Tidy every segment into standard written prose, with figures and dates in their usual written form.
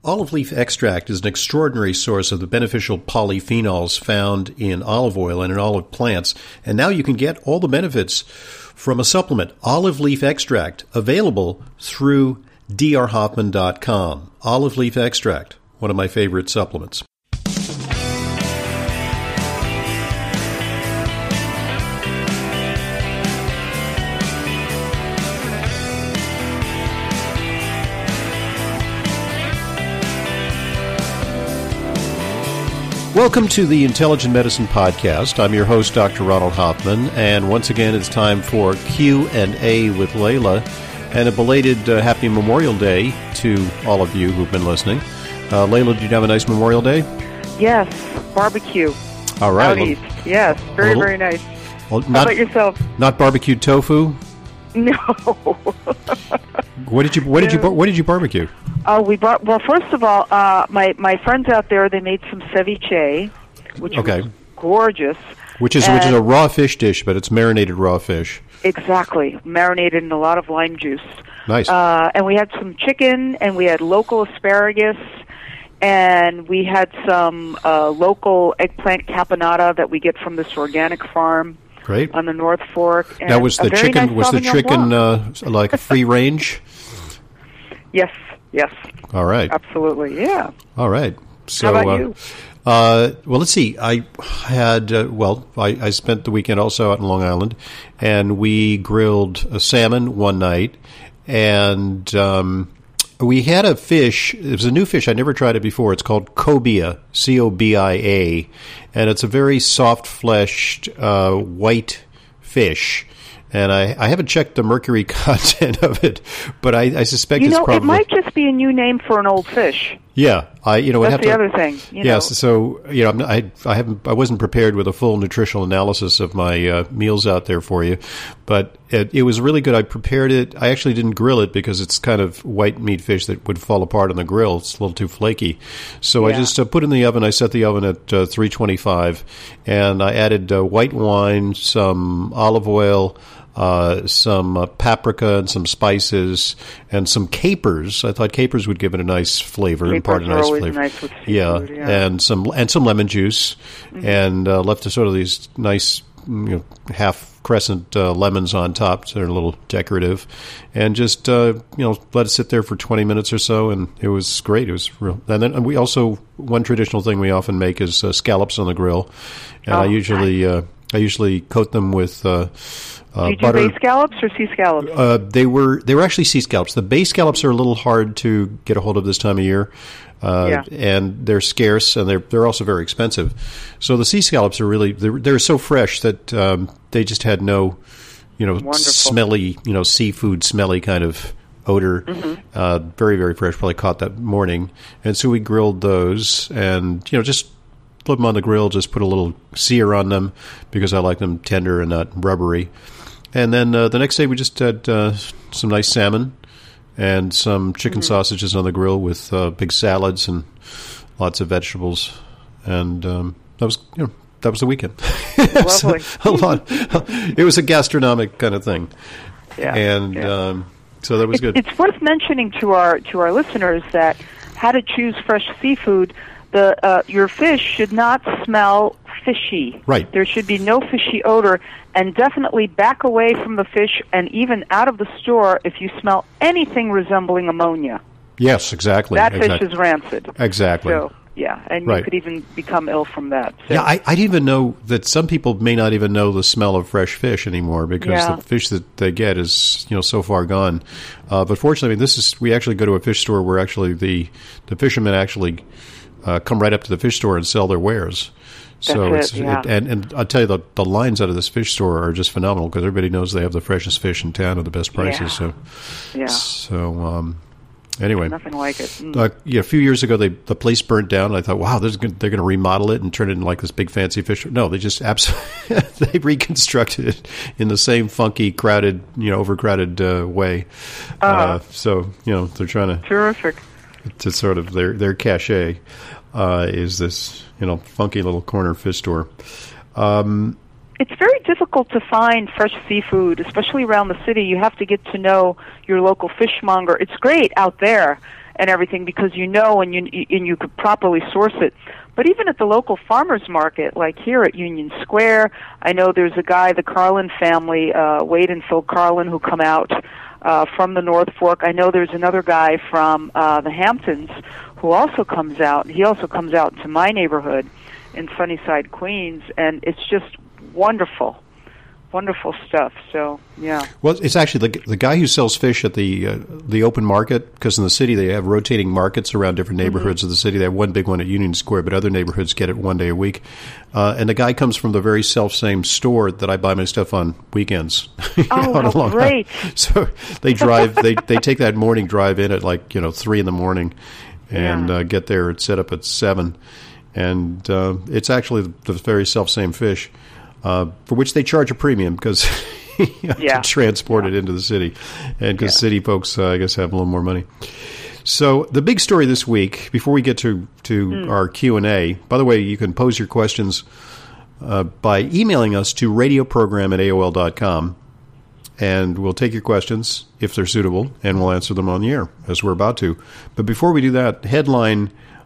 Olive leaf extract is an extraordinary source of the beneficial polyphenols found in olive oil and in olive plants, and now you can get all the benefits from a supplement, olive leaf extract, available through drhoffman.com. Olive leaf extract, one of my favorite supplements. Welcome to the Intelligent Medicine Podcast. I'm your host, Dr. Ronald Hoffman, and once again it's time for Q&A with Layla, and a belated Happy Memorial Day to all of you who've been listening. Layla, did you have a nice Memorial Day? Yes, barbecue. All right. Yes, very nice. Well, How about yourself? Not barbecued tofu? No. What did you barbecue? Well, first of all, my friends out there, they made some ceviche, which was gorgeous. Which is a raw fish dish, but it's marinated raw fish. Exactly, marinated in a lot of lime juice. Nice. And we had some chicken, and we had local asparagus, and we had some local eggplant caponata that we get from this organic farm. Great. On the North Fork. And now, was the chicken like free range? Yes. All right. Absolutely, yeah. All right. So, how about you? Well, let's see. I had, I spent the weekend also out in Long Island, and we grilled a salmon one night, and we had a fish. It was a new fish. I never tried it before. It's called cobia, C-O-B-I-A, and it's a very soft-fleshed white fish. And I haven't checked the mercury content of it, but I suspect it's probably... it might just be a new name for an old fish. Yeah, that's the other thing. So I wasn't prepared with a full nutritional analysis of my meals out there for you, but it was really good. I prepared it. I actually didn't grill it because it's kind of white meat fish that would fall apart on the grill. It's a little too flaky, so I just put it in the oven. I set the oven at 325, and I added white wine, some olive oil, some paprika and some spices and some capers. I thought capers would give it a nice flavor, impart a nice flavor. Nice with seafood, and some lemon juice, and left sort of these nice half crescent lemons on top, so they're a little decorative, and just let it sit there for 20 minutes or so, and it was great. It was real. And then we also, one traditional thing we often make is scallops on the grill, and I usually coat them with Did you butter. do bay scallops or sea scallops? They were actually sea scallops. The bay scallops are a little hard to get a hold of this time of year, and they're scarce, and they're also very expensive. So the sea scallops are really they're so fresh that they just had no smelly seafood smelly kind of odor. Very, very fresh. Probably caught that morning, and so we grilled those, and just flip them on the grill. Just put a little sear on them because I like them tender and not rubbery. And then the next day we just had some nice salmon and some chicken sausages on the grill with big salads and lots of vegetables. And that was the weekend. Lovely. A lot. It was a gastronomic kind of thing. Yeah. And so that was good. It's worth mentioning to our listeners that how to choose fresh seafood. Your fish should not smell fishy. Right. There should be no fishy odor, and definitely back away from the fish and even out of the store if you smell anything resembling ammonia. Yes, exactly. That fish is rancid. Exactly. So, and you could even become ill from that. So. Yeah, I didn't even know that some people may not even know the smell of fresh fish anymore because the fish that they get is so far gone. But fortunately, we actually go to a fish store where actually the fishermen actually come right up to the fish store and sell their wares. So and I'll tell you, the lines out of this fish store are just phenomenal because everybody knows they have the freshest fish in town at the best prices. So anyway, nothing like it. A few years ago, the place burnt down, and I thought, wow, they're going to remodel it and turn it into like this big fancy fish. No, they just absolutely they reconstructed it in the same funky, crowded, overcrowded way. So they're trying to terrific. To sort of their cachet is this funky little corner fish store. It's very difficult to find fresh seafood, especially around the city. You have to get to know your local fishmonger. It's great out there, and everything, because you could properly source it. But even at the local farmers market, like here at Union Square, I know there's a guy, the Carlin family, Wade and Phil Carlin, who come out from the North Fork. I know there's another guy from the Hamptons who also comes out. He also comes out to my neighborhood in Sunnyside, Queens, and it's just wonderful stuff. So, yeah. Well, it's actually the guy who sells fish at the open market, because in the city they have rotating markets around different neighborhoods of the city. They have one big one at Union Square, but other neighborhoods get it one day a week. And the guy comes from the very self-same store that I buy my stuff on weekends. Oh, how great. So they drive, they take that morning drive in at 3 in the morning and get there and set up at 7. And it's actually the very self-same fish. For which they charge a premium because you have to transport it into the city. And because city folks, I guess, have a little more money. So the big story this week, before we get to our Q&A, by the way, you can pose your questions by emailing us to radioprogram@aol.com. And we'll take your questions, if they're suitable, and we'll answer them on the air, as we're about to. But before we do that, headline,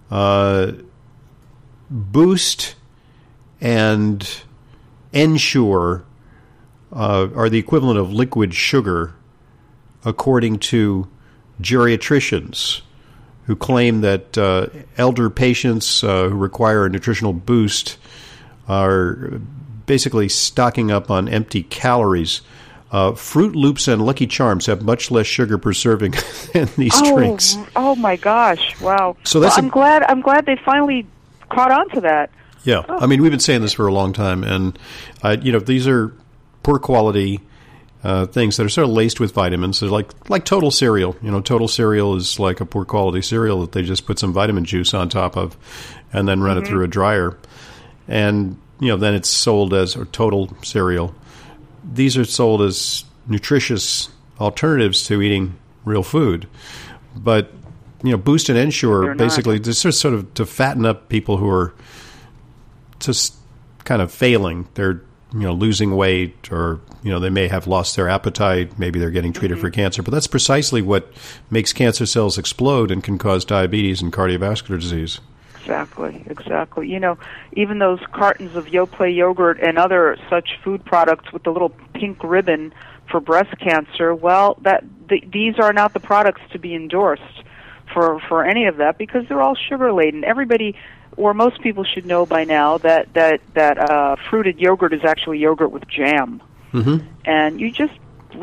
Boost and Ensure are the equivalent of liquid sugar, according to geriatricians who claim that elder patients who require a nutritional boost are basically stocking up on empty calories. Fruit Loops and Lucky Charms have much less sugar per serving than these drinks. Oh my gosh! Wow. So that's I'm glad they finally caught on to that. Yeah, I mean, we've been saying this for a long time, and these are poor quality things that are sort of laced with vitamins. They're like Total Cereal. Total Cereal is like a poor quality cereal that they just put some vitamin juice on top of, and then run it through a dryer, and then it's sold as a Total Cereal. These are sold as nutritious alternatives to eating real food, but Boost and Ensure basically just sort of to fatten up people who are just kind of failing. They're losing weight, or they may have lost their appetite. Maybe they're getting treated for cancer, but that's precisely what makes cancer cells explode and can cause diabetes and cardiovascular disease. Exactly. Even those cartons of Yoplait yogurt and other such food products with the little pink ribbon for breast cancer, well, these are not the products to be endorsed for any of that, because they're all sugar laden. Everybody, or most people, should know by now that fruited yogurt is actually yogurt with jam. And you just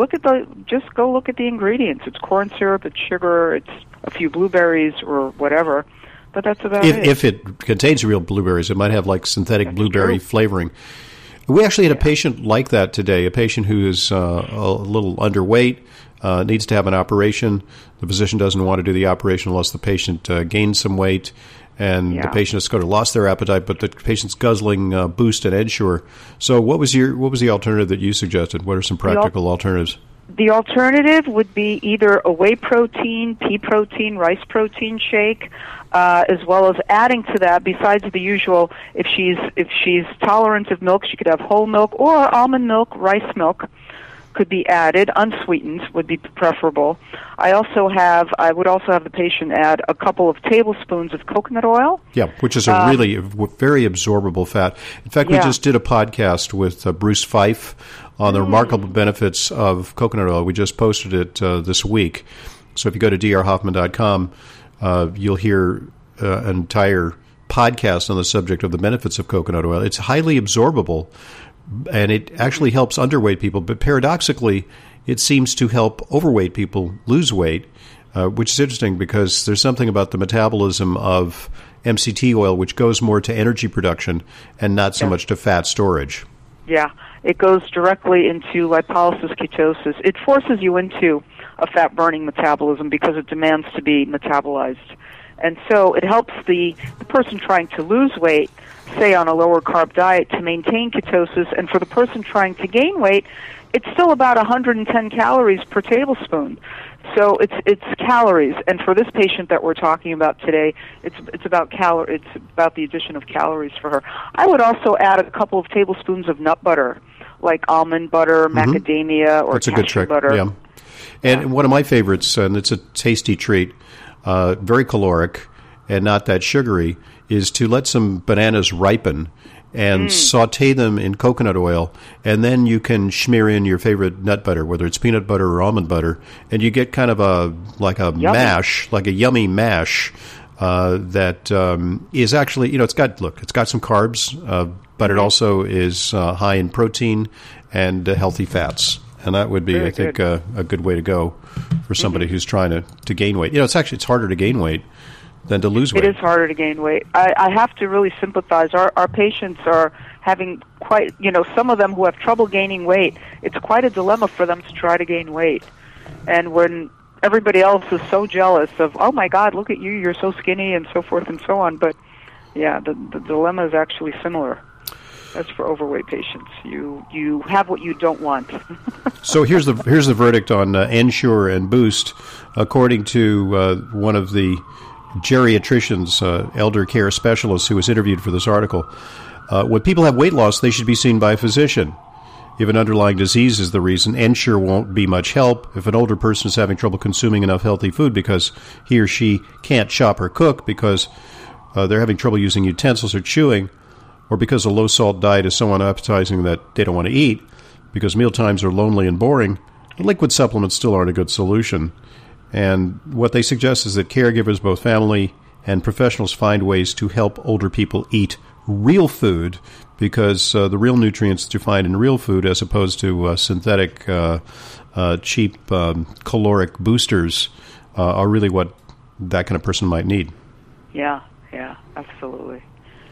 go look at the ingredients. It's corn syrup, it's sugar, it's a few blueberries or whatever. But that's about it. If it contains real blueberries, it might have synthetic blueberry flavoring. We actually had a patient like that today, a patient who is a little underweight, needs to have an operation. The physician doesn't want to do the operation unless the patient gains some weight, and the patient has sort of lost their appetite, but the patient's guzzling Boost and Ensure. So what was the alternative that you suggested? What are some practical alternatives? The alternative would be either a whey protein, pea protein, rice protein shake, as well as adding to that, besides the usual, if she's tolerant of milk, she could have whole milk or almond milk, rice milk could be added. Unsweetened would be preferable. I would also have the patient add a couple of tablespoons of coconut oil. Yeah, which is a really very absorbable fat. In fact, we just did a podcast with Bruce Fife on the remarkable benefits of coconut oil. We just posted it this week. So if you go to drhoffman.com, you'll hear an entire podcast on the subject of the benefits of coconut oil. It's highly absorbable, and it actually helps underweight people. But paradoxically, it seems to help overweight people lose weight, which is interesting because there's something about the metabolism of MCT oil which goes more to energy production and not so much to fat storage. Yeah, it goes directly into lipolysis ketosis. It forces you into a fat-burning metabolism because it demands to be metabolized. And so it helps the person trying to lose weight, say on a lower-carb diet, to maintain ketosis. And for the person trying to gain weight, it's still about 110 calories per tablespoon. So it's calories. And for this patient that we're talking about today, it's about the addition of calories for her. I would also add a couple of tablespoons of nut butter, like almond butter, macadamia, or That's a good trick. butter. Yeah. And one of my favorites, and it's a tasty treat, very caloric and not that sugary, is to let some bananas ripen and saute them in coconut oil, and then you can smear in your favorite nut butter, whether it's peanut butter or almond butter, and you get kind of a mash, like a yummy mash that is actually, it's got some carbs, but it also is high in protein and healthy fats, and that would be, I think, a good way to go for somebody who's trying to gain weight. It's harder to gain weight than to lose weight. It is harder to gain weight. I have to really sympathize. Our patients are having quite, some of them who have trouble gaining weight, it's quite a dilemma for them to try to gain weight. And when everybody else is so jealous of, oh my God, look at you, you're so skinny, and so forth and so on. But yeah, the dilemma is actually similar. That's for overweight patients. You have what you don't want. So here's the verdict on Ensure and Boost, according to one of the geriatricians, elder care specialists who was interviewed for this article. When people have weight loss, they should be seen by a physician. If an underlying disease is the reason, Ensure won't be much help. If an older person is having trouble consuming enough healthy food because he or she can't shop or cook because they're having trouble using utensils or chewing, or because a low-salt diet is so unappetizing that they don't want to eat, because mealtimes are lonely and boring, liquid supplements still aren't a good solution. And what they suggest is that caregivers, both family and professionals, find ways to help older people eat real food, because the real nutrients that you find in real food, as opposed to synthetic, cheap caloric boosters, are really what that kind of person might need. Yeah, absolutely.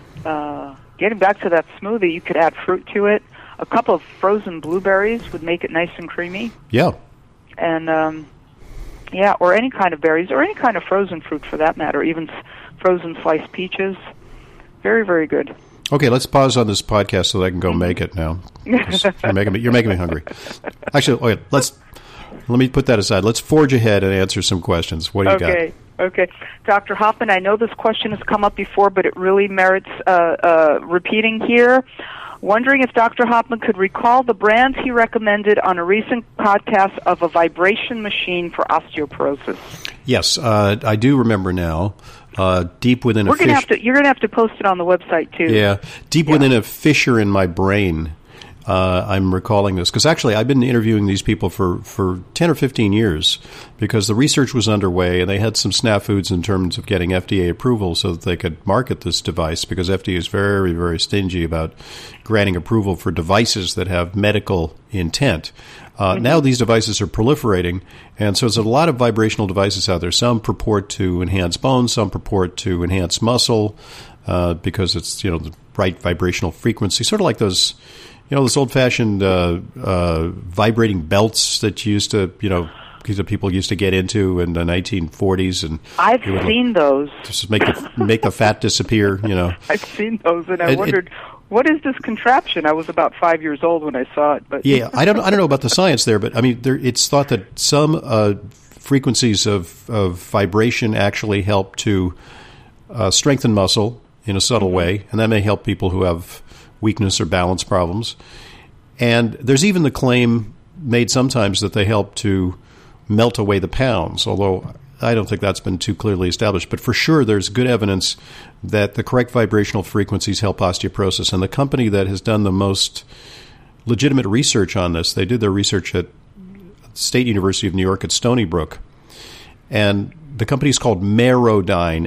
Getting back to that smoothie, you could add fruit to it. A cup of frozen blueberries would make it nice and creamy. Yeah. And or any kind of berries, or any kind of frozen fruit for that matter, even frozen sliced peaches. Very, very good. Okay, let's pause on this podcast so that I can go make it now. You're making me hungry. Actually, okay, let me put that aside. Let's forge ahead and answer some questions. What do you got? Okay. Dr. Hoffman, I know this question has come up before, but it really merits repeating here. Wondering if Dr. Hoffman could recall the brands he recommended on a recent podcast of a vibration machine for osteoporosis. Yes, I do remember now. Deep within a fissure. You're going to have to post it on the website too. Yeah, within a fissure in my brain, I'm recalling this because actually I've been interviewing these people for 10 or 15 years because the research was underway and they had some snafus in terms of getting FDA approval so that they could market this device, because FDA is very, very stingy about granting approval for devices that have medical intent. Now these devices are proliferating, and so there's a lot of vibrational devices out there. Some purport to enhance bone, some purport to enhance muscle because it's the right vibrational frequency, sort of like those those old-fashioned vibrating belts that used to people used to get into in the 1940s, and I've seen those. Just make the fat disappear. I've seen those, and I wondered. What is this contraption? I was about 5 years old when I saw it. But yeah, I don't know about the science there, but I mean, it's thought that some frequencies of vibration actually help to strengthen muscle in a subtle way, and that may help people who have weakness or balance problems. And there's even the claim made sometimes that they help to melt away the pounds, although I don't think that's been too clearly established. But for sure, there's good evidence that the correct vibrational frequencies help osteoporosis. And the company that has done the most legitimate research on this, they did their research at State University of New York at Stony Brook. And the company is called Marodyne,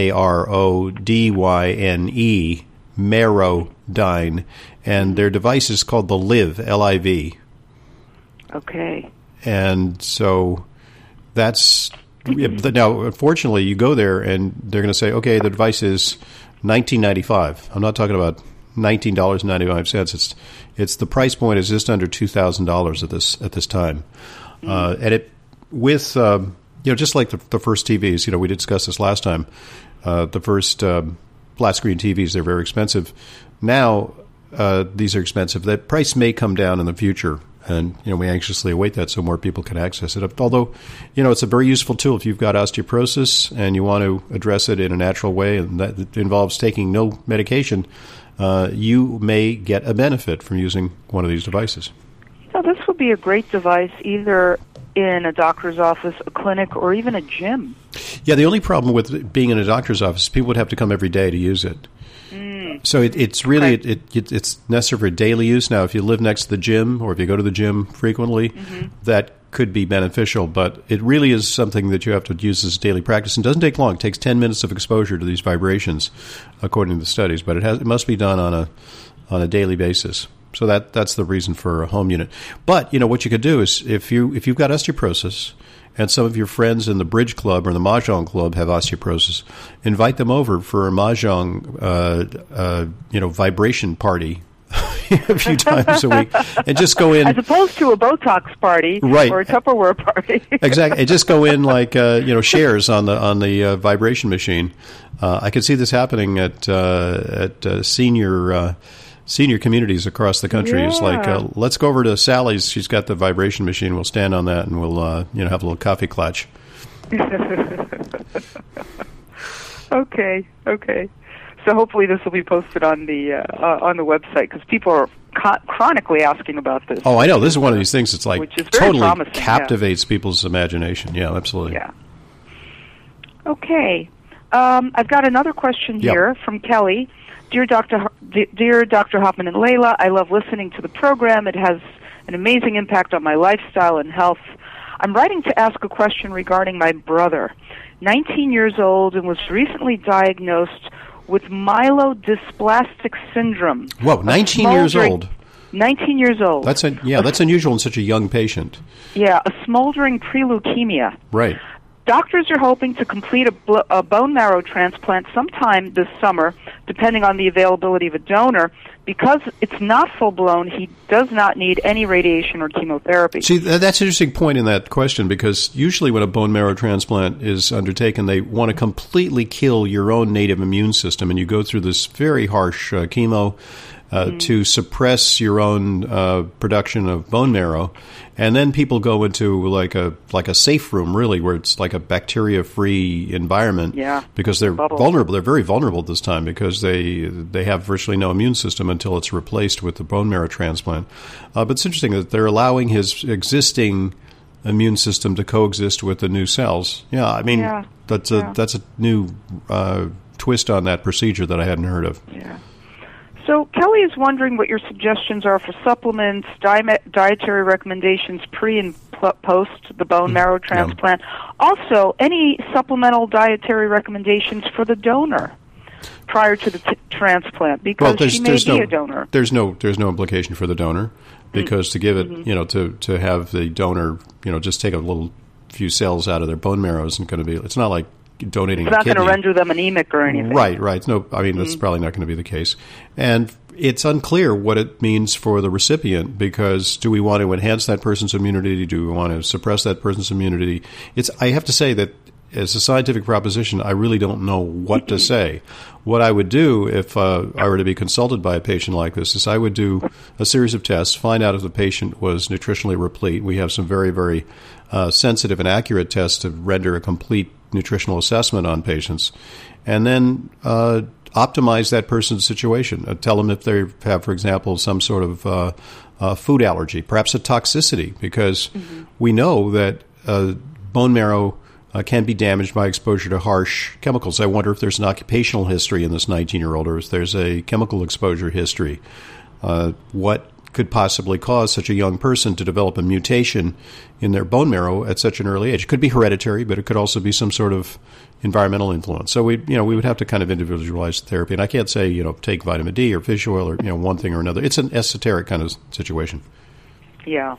Marodyne, Marodyne. And their device is called the Liv, L-I-V. Okay. And so that's... Now, unfortunately, you go there and they're going to say, okay, the device is $19.95. I'm not talking about $19.95. It's the price point is just under $2,000 at this time. And it with just like the first TVs, we discussed this last time. The first flat screen TVs, they're very expensive. Now these are expensive. That price may come down in the future. And, we anxiously await that so more people can access it. Although, it's a very useful tool if you've got osteoporosis and you want to address it in a natural way, and that involves taking no medication, you may get a benefit from using one of these devices. This would be a great device either in a doctor's office, a clinic, or even a gym. Yeah, the only problem with being in a doctor's office, people would have to come every day to use it. So it's really it's necessary for daily use. Now, if you live next to the gym or if you go to the gym frequently, that could be beneficial. But it really is something that you have to use as daily practice. And it doesn't take long. It takes 10 minutes of exposure to these vibrations, according to the studies. But it must be done on a daily basis. So that's the reason for a home unit. But what you could do is if you've got osteoporosis, and some of your friends in the Bridge Club or the Mahjong Club have osteoporosis, invite them over for a Mahjong, vibration party a few times a week, and just go in. As opposed to a Botox party, right, or a Tupperware party. Exactly. And just go in like, shares on the vibration machine. I could see this happening at senior communities across the country. Yeah. It's like, let's go over to Sally's. She's got the vibration machine. We'll stand on that and we'll, have a little coffee clutch. Okay. So hopefully this will be posted on the website because people are chronically asking about this. Oh, I know. This is one of these things that's like totally promising, captivates people's imagination. Yeah, absolutely. Yeah. Okay. I've got another question here from Kelly. Dear Dr. Hoffman and Layla, I love listening to the program. It has an amazing impact on my lifestyle and health. I'm writing to ask a question regarding my brother, 19 years old, and was recently diagnosed with myelodysplastic syndrome. Whoa, 19 years old. 19 years old. That's unusual in such a young patient. Yeah, a smoldering pre-leukemia. Right. Doctors are hoping to complete a bone marrow transplant sometime this summer, depending on the availability of a donor. Because it's not full-blown, he does not need any radiation or chemotherapy. See, that's an interesting point in that question, because usually when a bone marrow transplant is undertaken, they want to completely kill your own native immune system, and you go through this very harsh chemo to suppress your own production of bone marrow. And then people go into like a safe room, really, where it's like a bacteria-free environment. Yeah, because they're vulnerable. They're very vulnerable at this time because they have virtually no immune system until it's replaced with the bone marrow transplant. But it's interesting that they're allowing his existing immune system to coexist with the new cells. Yeah, I mean that's a new twist on that procedure that I hadn't heard of. Yeah. So Kelly is wondering what your suggestions are for supplements, dietary recommendations pre and post the bone marrow transplant. Yeah. Also, any supplemental dietary recommendations for the donor prior to the transplant, because she may be a donor. There's no implication for the donor, because to give it, to have the donor, just take a few cells out of their bone marrow isn't going to be. It's not like donating. It's not going to render them anemic or anything. Right. No, I mean that's probably not going to be the case, and it's unclear what it means for the recipient, because do we want to enhance that person's immunity? Do we want to suppress that person's immunity? I have to say that as a scientific proposition, I really don't know what to say. What I would do if I were to be consulted by a patient like this is I would do a series of tests, find out if the patient was nutritionally replete. We have some very, very sensitive and accurate tests to render a complete nutritional assessment on patients, and then optimize that person's situation. Tell them if they have, for example, some sort of food allergy, perhaps a toxicity, because we know that bone marrow can be damaged by exposure to harsh chemicals. I wonder if there's an occupational history in this 19-year-old, or if there's a chemical exposure history. What could possibly cause such a young person to develop a mutation in their bone marrow at such an early age? It could be hereditary, but it could also be some sort of environmental influence. So we would have to kind of individualize the therapy. And I can't say, take vitamin D or fish oil or, one thing or another. It's an esoteric kind of situation. Yeah.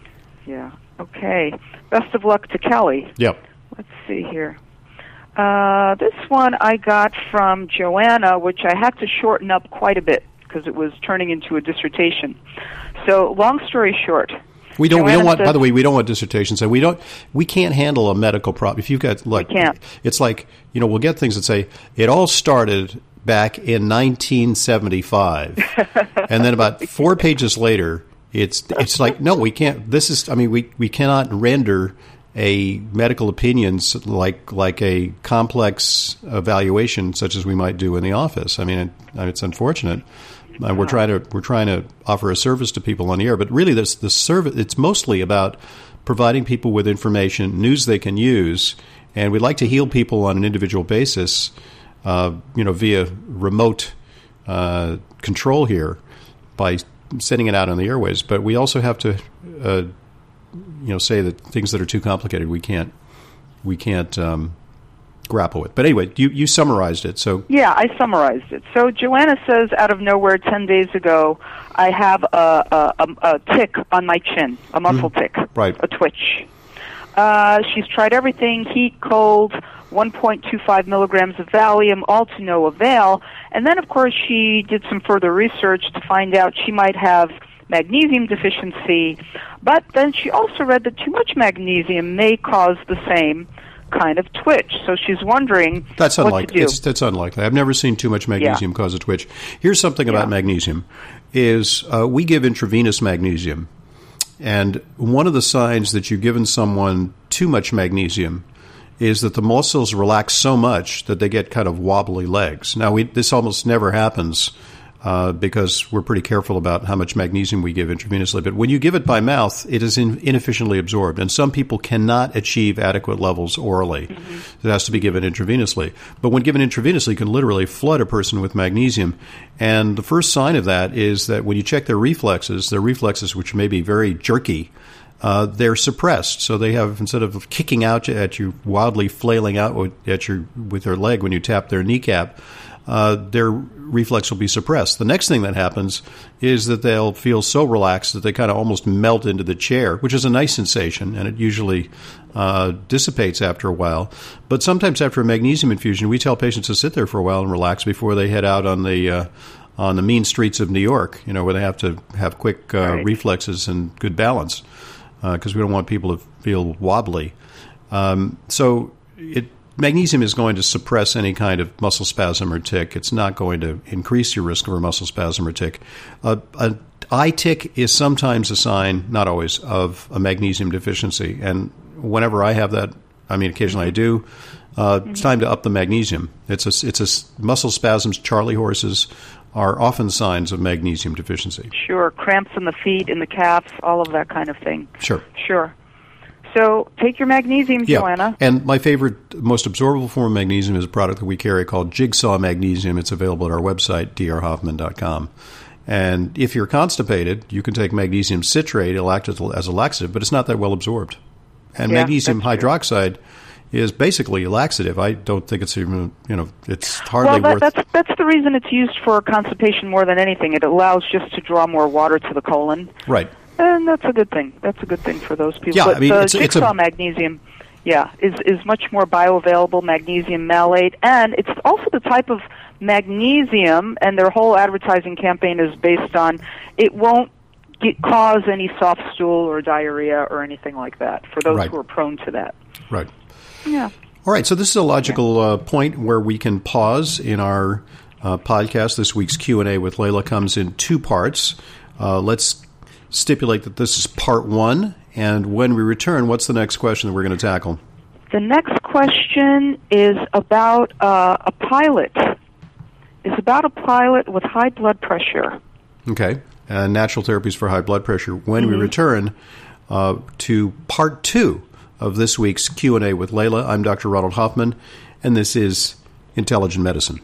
Okay. Best of luck to Kelly. Yep. Let's see here. This one I got from Joanna, which I had to shorten up quite a bit because it was turning into a dissertation. So, long story short, we don't want. By the way, we don't want dissertations, and we can't handle a medical problem. If you've got, look, it's like we'll get things that say it all started back in 1975, and then about 4 pages later, it's like no, we can't. This is, we cannot render a medical opinions like a complex evaluation such as we might do in the office. It's unfortunate. We're trying to offer a service to people on the air, but really, the service. It's mostly about providing people with information, news they can use, and we'd like to heal people on an individual basis, via remote control here by sending it out on the airways. But we also have to, say that things that are too complicated we can't grapple with. But anyway, you summarized it. So yeah, I summarized it. So Joanna says, out of nowhere, 10 days ago, I have a tick on my chin, a muscle tick, right, a twitch. She's tried everything: heat, cold, 1.25 milligrams of Valium, all to no avail. And then, of course, she did some further research to find out she might have magnesium deficiency. But then she also read that too much magnesium may cause the same kind of twitch. So she's wondering what to do. That's unlikely. I've never seen too much magnesium cause a twitch. Here's something about magnesium: is we give intravenous magnesium, and one of the signs that you've given someone too much magnesium is that the muscles relax so much that they get kind of wobbly legs. Now, this almost never happens because we're pretty careful about how much magnesium we give intravenously. But when you give it by mouth, it is inefficiently absorbed. And some people cannot achieve adequate levels orally. Mm-hmm. It has to be given intravenously. But when given intravenously, you can literally flood a person with magnesium. And the first sign of that is that when you check their reflexes, which may be very jerky, they're suppressed. So they have, instead of kicking out at you, wildly flailing out with their leg when you tap their kneecap, their reflex will be suppressed. The next thing that happens is that they'll feel so relaxed that they kind of almost melt into the chair, which is a nice sensation, and it usually dissipates after a while. But sometimes after a magnesium infusion, we tell patients to sit there for a while and relax before they head out on the mean streets of New York, where they have to have quick reflexes and good balance, because we don't want people to feel wobbly. Magnesium is going to suppress any kind of muscle spasm or tic. It's not going to increase your risk of a muscle spasm or tic. An eye tic is sometimes a sign, not always, of a magnesium deficiency. And whenever I have that, occasionally I do, it's time to up the magnesium. It's muscle spasms, Charlie horses, are often signs of magnesium deficiency. Sure, cramps in the feet, in the calves, all of that kind of thing. Sure. So take your magnesium, Joanna. And my favorite, most absorbable form of magnesium is a product that we carry called Jigsaw Magnesium. It's available at our website, drhoffman.com. And if you're constipated, you can take magnesium citrate as a laxative, but it's not that well absorbed. And magnesium hydroxide is basically a laxative. I don't think it's even, it's hardly worth... That's the reason it's used for constipation more than anything. It allows just to draw more water to the colon. Right. And that's a good thing. That's a good thing for those people. Yeah, but Jigsaw magnesium, is much more bioavailable, magnesium malate, and it's also the type of magnesium, and their whole advertising campaign is based on it won't cause any soft stool or diarrhea or anything like that for those who are prone to that. Right. Yeah. All right, so this is a logical point where we can pause in our podcast. This week's Q&A with Layla comes in two parts. Let's stipulate that this is part one, and when we return, what's the next question that we're going to tackle? The next question is about a pilot. It's about a pilot with high blood pressure. Okay, natural therapies for high blood pressure. When we return to part two of this week's Q&A with Layla, I'm Dr. Ronald Hoffman, and this is Intelligent Medicine.